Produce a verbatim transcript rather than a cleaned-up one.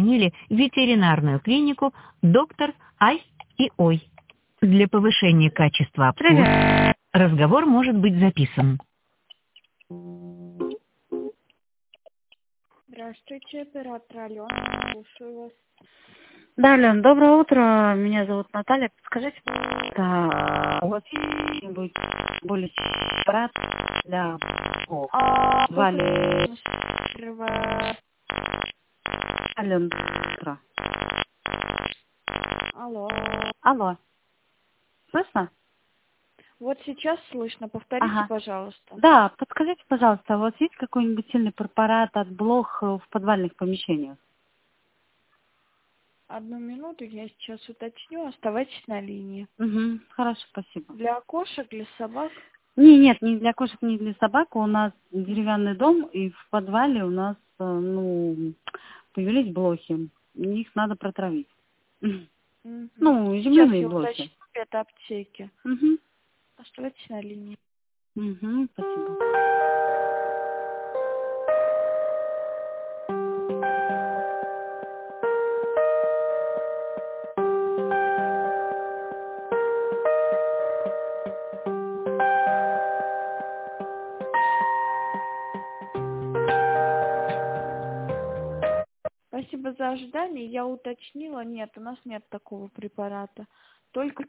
позвонили в ветеринарную клинику «Доктор Ай и Ой». Для повышения качества обслуживания разговор может быть записан. Здравствуйте, оператор Алена, слушаю вас. Да, Лен, доброе утро. Меня зовут Наталья. Подскажите, да, у вас есть что-нибудь более аппарат для А, Вали? Открываю. Ален, утро. Алло. Алло. Слышно? Вот сейчас слышно. Повторите, Ага. пожалуйста. Да, подскажите, пожалуйста, у вас есть какой-нибудь сильный препарат от блох в подвальных помещениях? Одну минуту, я сейчас уточню. Оставайтесь на линии. Угу, хорошо, спасибо. Для кошек, для собак? Не, нет, не для кошек, не для собак. У нас деревянный дом, и в подвале у нас, э, ну, появились блохи. Их надо протравить. Мгм. Ну, Сейчас земляные я блохи. уточню. Это аптеки. Угу. Оставайтесь на линии. Угу, спасибо. Спасибо за ожидание. Я уточнила. Нет, у нас нет такого препарата. Только